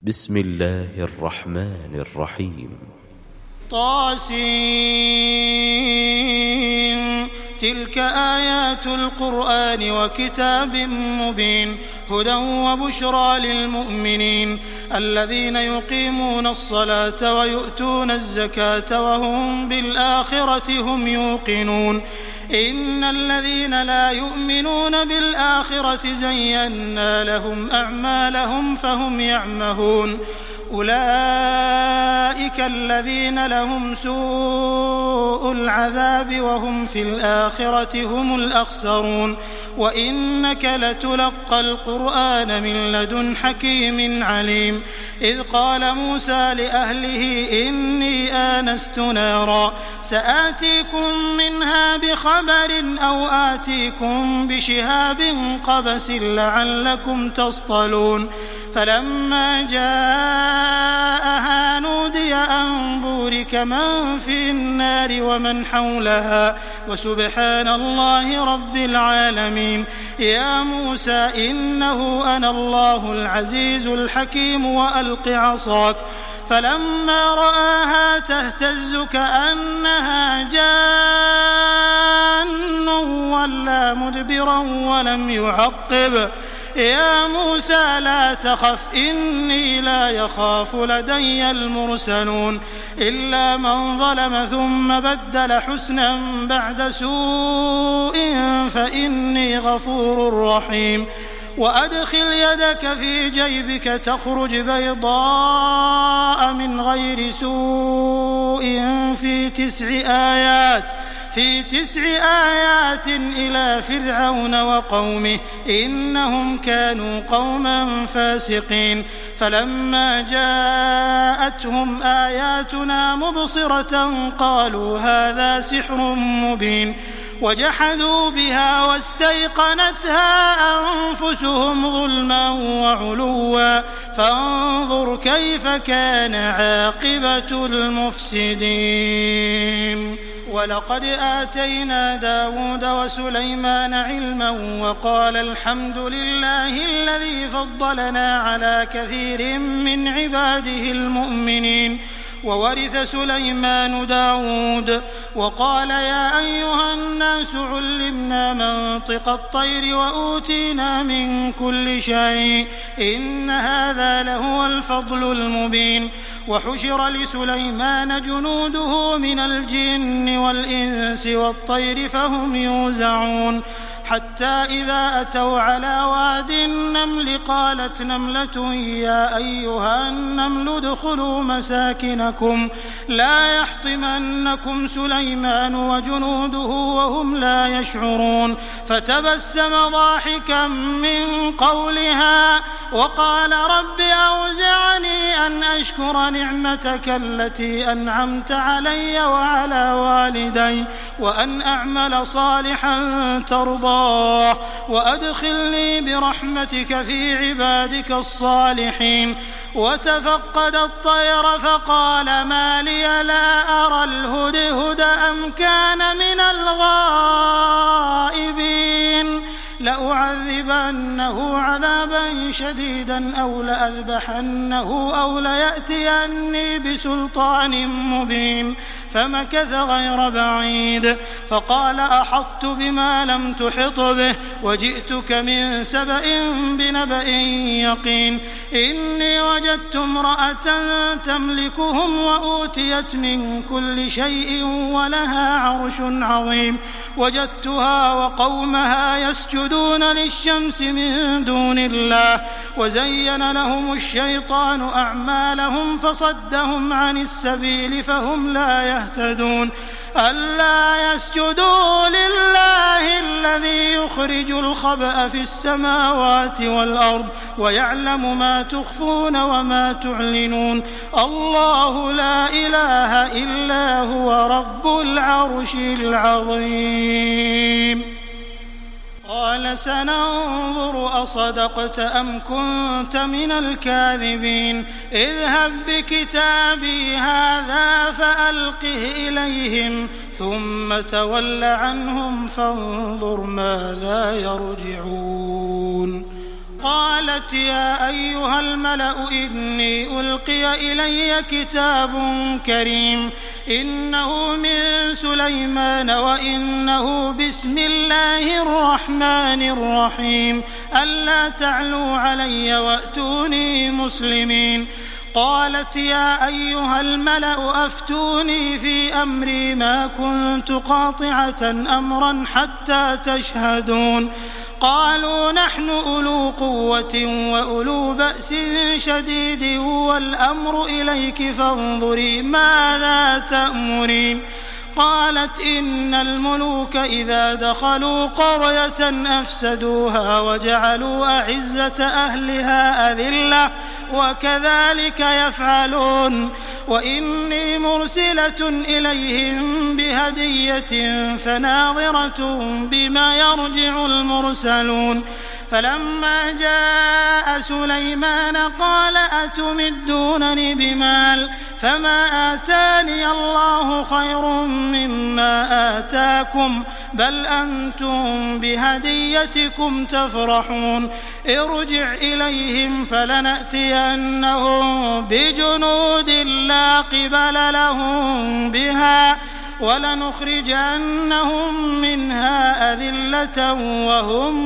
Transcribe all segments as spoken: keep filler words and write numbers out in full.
بسم الله الرحمن الرحيم. طاسين تلك آيات القرآن وكتاب مبين هدى وبشرى للمؤمنين الذين يقيمون الصلاة ويؤتون الزكاة وهم بالآخرة هم يوقنون إن الذين لا يؤمنون بالآخرة زينا لهم أعمالهم فهم يعمهون أولئك الذين لهم سوء العذاب وهم في الآخرة هم الأخسرون وإنك لتلقى القرآن من لدن حكيم عليم إذ قال موسى لأهله إني آنست نارا سآتيكم منها بخبر أو آتيكم بشهاب قبس لعلكم تصطلون فلما جاءها نودي أن بورك من في النار ومن حولها وسبحان الله رب العالمين يا موسى إنه أنا الله العزيز الحكيم وألق عصاك فلما رآها تهتز كأنها جان ولا مدبرا ولم يعقب يا موسى لا تخف إني لا يخاف لدي المرسلون إلا من ظلم ثم بدل حسنا بعد سوء فإني غفور رحيم وأدخل يدك في جيبك تخرج بيضاء من غير سوء في تسع آيات في تسع آيات إلى فرعون وقومه إنهم كانوا قوما فاسقين فلما جاءتهم آياتنا مبصرة قالوا هذا سحر مبين وجحدوا بها واستيقنتها أنفسهم ظلما وعلوا فانظر كيف كان عاقبة المفسدين ولقد آتينا داود وسليمان علما وقال الحمد لله الذي فضلنا على كثير من عباده المؤمنين وورث سليمان داود وقال يا أيها الناس علمنا منطق الطير وأوتينا من كل شيء إن هذا لهو الفضل المبين وحشر لسليمان جنوده من الجن والإنس والطير فهم يوزعون حتى إذا أتوا على واد النمل قالت نملة يا أيها النمل ادخلوا مساكنكم لا يحطمنكم سليمان وجنوده وهم لا يشعرون فتبسم ضاحكا من قولها وقال رب أوزعني أن أشكر نعمتك التي أنعمت علي وعلى والدي وأن أعمل صالحا ترضاه وأدخلني برحمتك في عبادك الصالحين وتفقد الطير فقال ما لي لا أرى الهدهد أم كان من الغائبين لأعذبنه عذابا شديدا أو لأذبحنه أو ليأتيني بسلطان مبين فمكث غير بعيد فقال أحطت بما لم تحط به وجئتك من سبأ بنبأ يقين إني وجدت امرأة تملكهم وأوتيت من كل شيء ولها عرش عظيم وجدتها وقومها يسجدون للشمس من دون الله وزين لهم الشيطان أعمالهم فصدهم عن السبيل فهم لا يهتدون ألا يسجدوا لله الذي يخرج الخبأ في السماوات والأرض ويعلم ما تخفون وما تعلنون الله لا إله إلا هو رب العرش العظيم قال سننظر أصدقت أم كنت من الكاذبين اذهب بكتابي هذا فألقه إليهم ثم تول عنهم فانظر ماذا يرجعون قالت يا أيها الملأ إني ألقي إلي كتاب كريم إنه من سليمان وإنه بسم الله الرحمن الرحيم ألا تعلوا علي وأتوني مسلمين. قالت يا أيها الملأ أفتوني في أمري ما كنت قاطعة أمرا حتى تشهدون. قالوا نحن أولو قوة وأولو بأس شديد والأمر إليك فانظري ماذا تأمرين. قالت إن الملوك إذا دخلوا قرية أفسدوها وجعلوا أعزة أهلها أذلة وكذلك يفعلون. وإني مرسلة إليهم بهدية فناظرة بما يرجع المرسلون. فلما جاء سليمان قال أتمدونني بمال فما آتاني الله خير مما آتاكم بل أنتم بهديتكم تفرحون. ارجع إليهم فلنأتينهم بجنود لا قبل لهم بها ولنخرجنهم منها أذلة وهم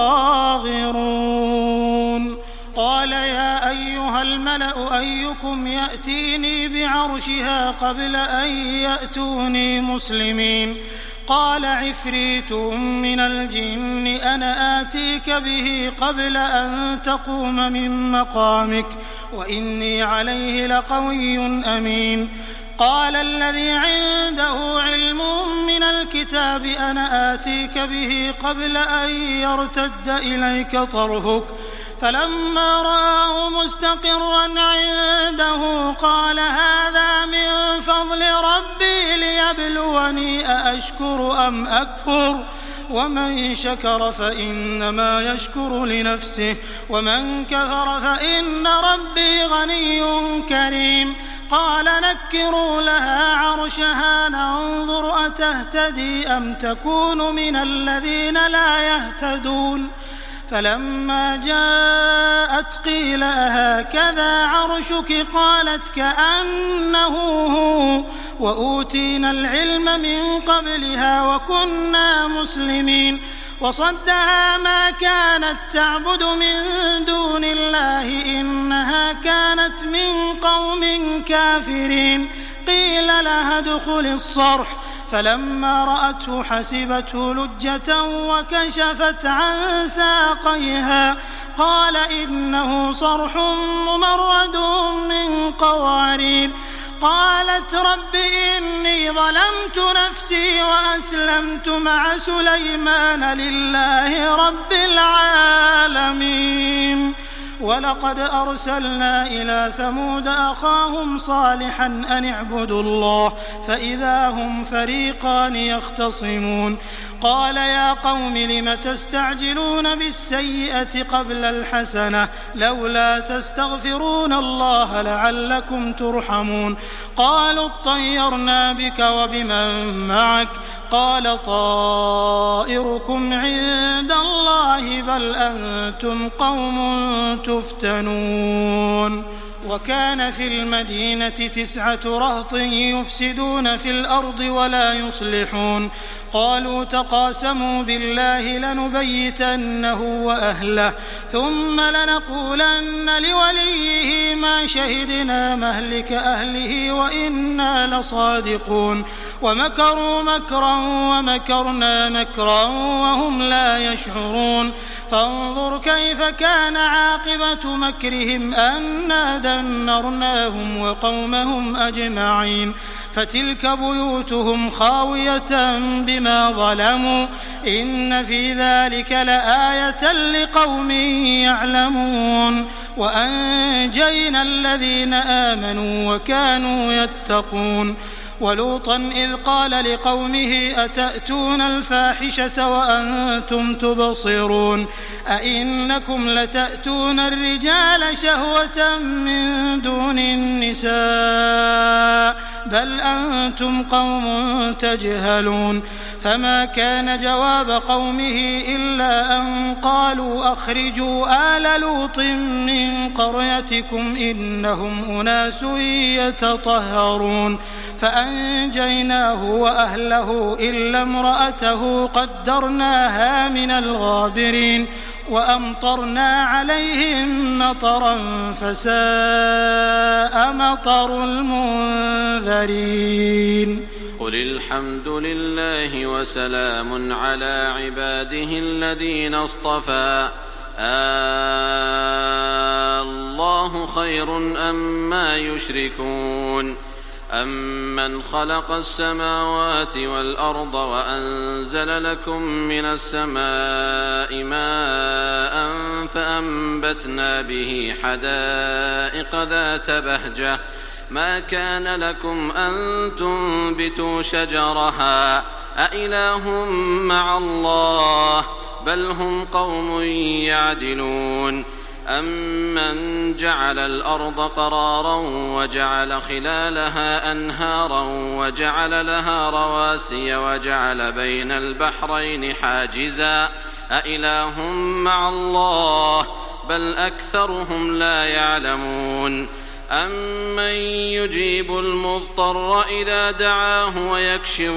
صاغرون. قال يا أيها الملأ أيكم يأتيني بعرشها قبل أن يأتوني مسلمين. قال عفريت من الجن أنا آتيك به قبل أن تقوم من مقامك وإني عليه لقوي أمين. قال الذي عنده علم من الكتاب أنا آتيك به قبل أن يرتد إليك طرفك فلما رآه مستقرا عنده قال هذا من فضل ربي ليبلوني أأشكر أم أكفر ومن شكر فإنما يشكر لنفسه ومن كفر فإن ربي غني كريم. قال نكروا لها عرشها ننظر أتهتدي أم تكون من الذين لا يهتدون. فلما جاءت قيل هكذا عرشك قالت كأنه هو وأوتينا العلم من قبلها وكنا مسلمين. وصدها ما كانت تعبد من دون الله إنها كانت من قوم كافرين. قيل لها ادخل الصرح فلما رأته حسبته لجة وكشفت عن ساقيها قال إنه صرح ممرد من قوارير. قالت رب إني ظلمت نفسي وأسلمت مع سليمان لله رب العالمين. ولقد أرسلنا إلى ثمود أخاهم صالحا أن اعبدوا الله فإذا هم فريقان يختصمون. قال يا قوم لم تستعجلون بالسيئة قبل الحسنة لولا تستغفرون الله لعلكم ترحمون. قالوا اطيرنا بك وبمن معك قال طائركم عند الله بل أنتم قوم تفتنون. وكان في المدينة تسعة رهط يفسدون في الأرض ولا يصلحون. قالوا تقاسموا بالله لنبيتنه وأهله ثم لنقولن لوليه ما شهدنا مهلك أهله وإنا لصادقون. ومكروا مكرا ومكرنا مكرا وهم لا يشعرون. فانظر كيف كان عاقبة مكرهم أنا دمرناهم وقومهم أجمعين. فتلك بيوتهم خاوية بما ظلموا إن في ذلك لآية لقوم يعلمون. وأنجينا الذين آمنوا وكانوا يتقون. ولوطا إذ قال لقومه أتأتون الفاحشة وأنتم تبصرون أئنكم لتأتون الرجال شهوة من دون النساء بل أنتم قوم تجهلون فما كان جواب قومه إلا أن قالوا أخرجوا آل لوط من قريتكم إنهم أناس يتطهرون فأنجيناه وأهله إلا امرأته قدرناها من الغابرين وأمطرنا عليهم مطرا فساء مطر المنذرين قل الحمد لله وسلام على عباده الذين اصطفى الله خير أما يشركون أمن خلق السماوات والأرض وأنزل لكم من السماء ماء فأنبتنا به حدائق ذات بهجة ما كان لكم أن تنبتوا شجرها أإله مع الله بل هم قوم يعدلون أمن جعل الأرض قرارا وجعل خلالها أنهارا وجعل لها رواسي وجعل بين البحرين حاجزا أإله مع الله بل أكثرهم لا يعلمون أمن يجيب المضطر إذا دعاه ويكشف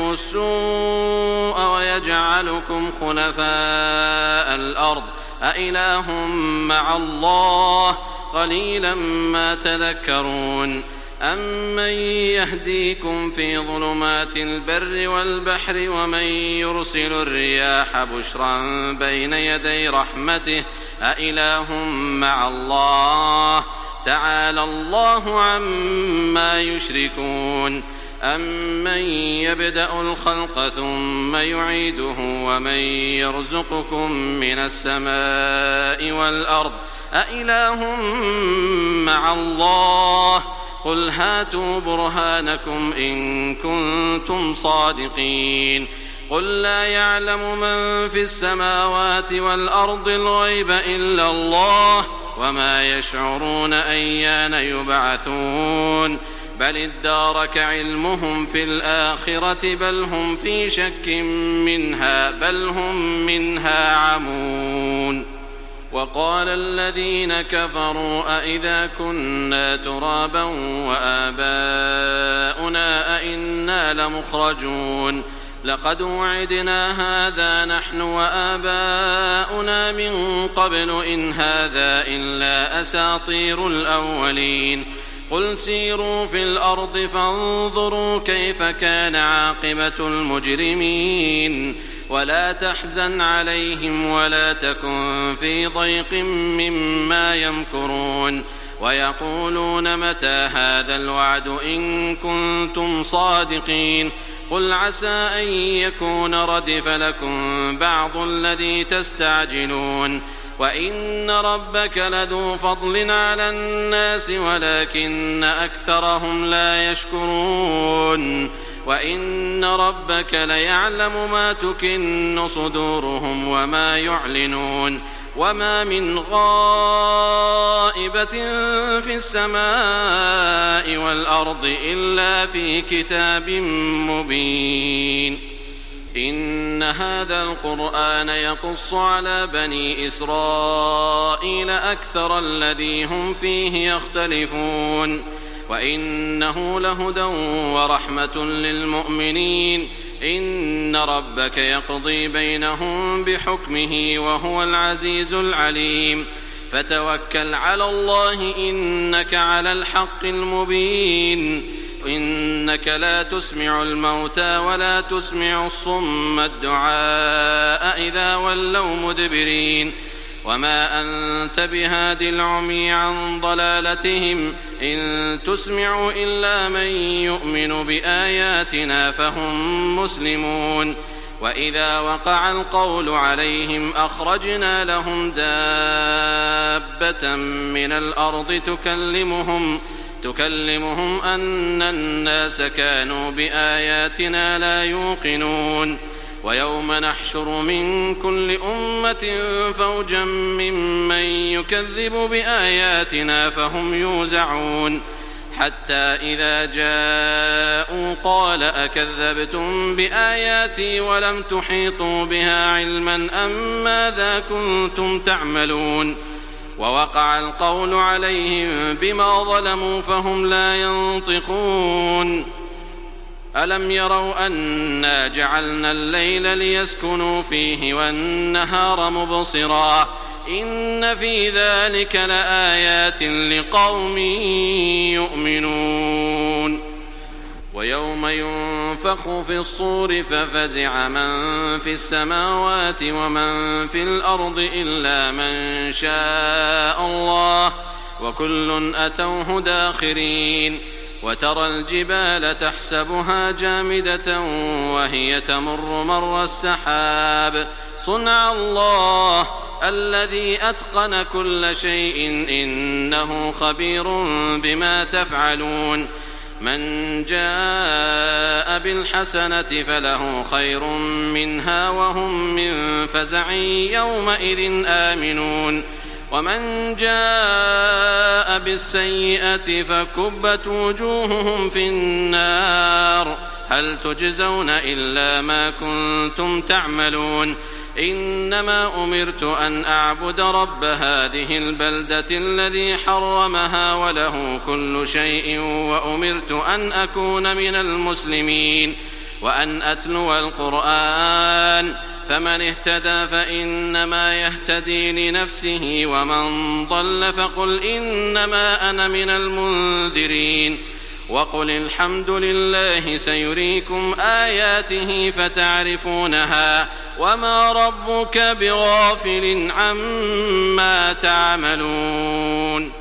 السوء ويجعلكم خلفاء الأرض أإله مع الله قليلا ما تذكرون أمن يهديكم في ظلمات البر والبحر ومن يرسل الرياح بشرا بين يدي رحمته أإله مع الله تعالى الله عما يشركون أمن يبدأ الخلق ثم يعيده ومن يرزقكم من السماء والأرض أإله مع الله قل هاتوا برهانكم إن كنتم صادقين قل لا يعلم من في السماوات والأرض الغيب إلا الله وما يشعرون أيان يبعثون بل ادارك علمهم في الآخرة بل هم في شك منها بل هم منها عمون وقال الذين كفروا أئذا كنا ترابا وآباؤنا أئنا لمخرجون لقد وعدنا هذا نحن وآباؤنا من قبل إن هذا إلا أساطير الأولين قل سيروا في الأرض فانظروا كيف كان عاقبة المجرمين ولا تحزن عليهم ولا تكن في ضيق مما يمكرون ويقولون متى هذا الوعد إن كنتم صادقين قل عسى أن يكون ردف لكم بعض الذي تستعجلون وإن ربك لذو فضل على الناس ولكن أكثرهم لا يشكرون وإن ربك ليعلم ما تكن صدورهم وما يعلنون وما من غائبة في السماء والأرض إلا في كتاب مبين إن هذا القرآن يقص على بني إسرائيل أكثر الذي هم فيه يختلفون وإنه لهدى ورحمة للمؤمنين إن ربك يقضي بينهم بحكمه وهو العزيز العليم فتوكل على الله إنك على الحق المبين إنك لا تسمع الموتى ولا تسمع الصم الدعاء إذا ولوا مدبرين وما أنت بهاد العمي عن ضلالتهم إن تسمع إلا من يؤمن بآياتنا فهم مسلمون وإذا وقع القول عليهم أخرجنا لهم دابة من الأرض تكلمهم تكلمهم أن الناس كانوا بآياتنا لا يوقنون ويوم نحشر من كل أمة فوجا ممن يكذب بآياتنا فهم يوزعون حتى إذا جاءوا قال أكذبتم بآياتي ولم تحيطوا بها علما أم ماذا كنتم تعملون ووقع القول عليهم بما ظلموا فهم لا ينطقون ألم يروا أنا جعلنا الليل ليسكنوا فيه والنهار مبصرا إن في ذلك لآيات لقوم يؤمنون ويوم ينفخ في الصور ففزع من في السماوات ومن في الأرض إلا من شاء الله وكل أتوه داخرين وترى الجبال تحسبها جامدة وهي تمر مر السحاب صنع الله الذي أتقن كل شيء إنه خبير بما تفعلون من جاء بالحسنة فله خير منها وهم من فزع يومئذ آمنون ومن جاء بالسيئة فكبت وجوههم في النار هل تجزون إلا ما كنتم تعملون إنما أمرت أن أعبد رب هذه البلدة الذي حرمها وله كل شيء وأمرت أن أكون من المسلمين وأن أتلو القرآن فمن اهتدى فإنما يهتدي لنفسه ومن ضل فقل إنما أنا من المنذرين وقل الحمد لله سيريكم آياته فتعرفونها وما ربك بغافل عما تعملون